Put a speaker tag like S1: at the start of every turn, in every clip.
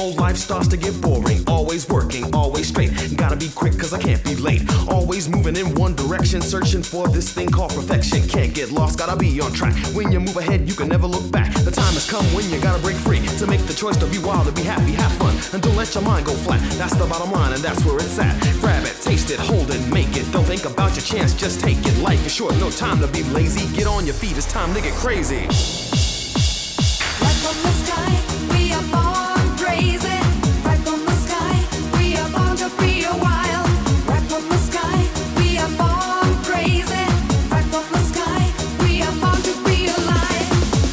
S1: normal life starts to get boring. Always working, always straight. Gotta be quick cause I can't be late. Always moving in one direction, searching for this thing called perfection. Can't get lost, gotta be on track. When you move ahead, you can never look back. The time has come when you gotta break free, to make the choice to be wild, to be happy, have fun, and don't let your mind go flat. That's the bottom line and that's where it's at. Grab it, taste it, hold it, make it. Don't think about your chance, just take it. Life is short, no time to be lazy. Get on your feet, it's time to get crazy.
S2: Right from the sky, we are born crazy. Right from the sky, we are born to be a wild. Right from the sky, we are born crazy. Right from the sky, we are born to be alive.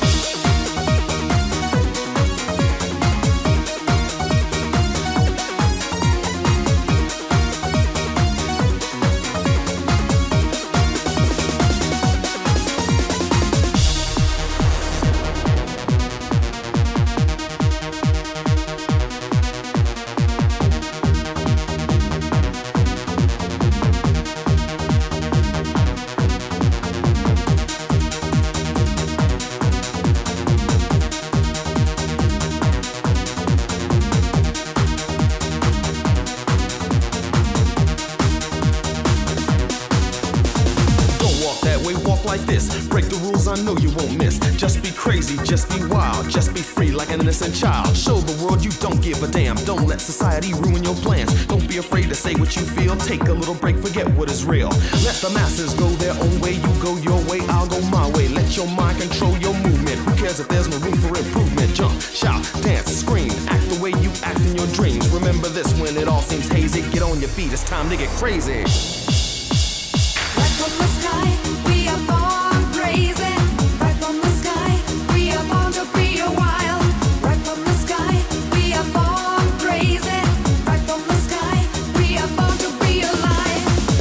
S1: Like this, break the rules, I know you won't miss. Just be crazy, just be wild, just be free like an innocent child. Show the world you don't give a damn. Don't let society ruin your plans. Don't be afraid to say what you feel. Take a little break, forget what is real. Let the masses go their own way. You go your way, I'll go my way. Let your mind control your movement. Who cares if there's no room for improvement? Jump, shout, dance, scream. Act the way you act in your dreams. Remember this when it all seems hazy. Get on your feet, it's time to get crazy.
S2: Right from the sky, we are born crazy. Right from the sky, we are born to be a wild. Right from the sky, we are born crazy. Right from the sky, we are born to be alive.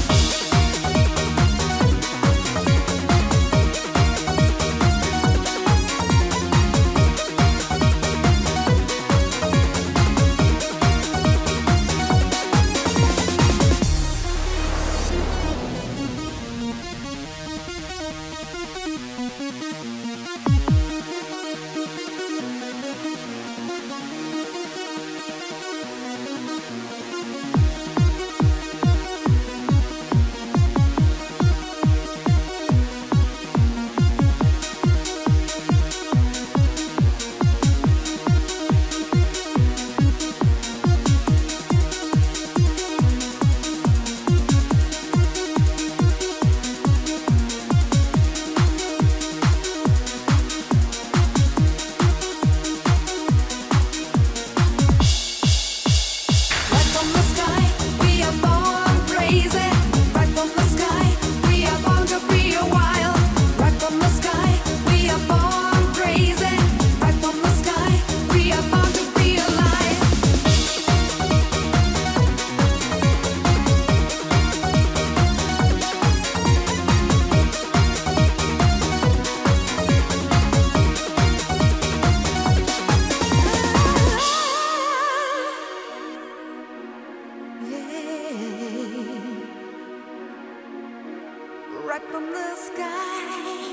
S2: Right from the sky,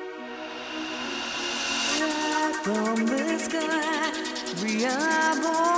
S2: right from the sky, we are born.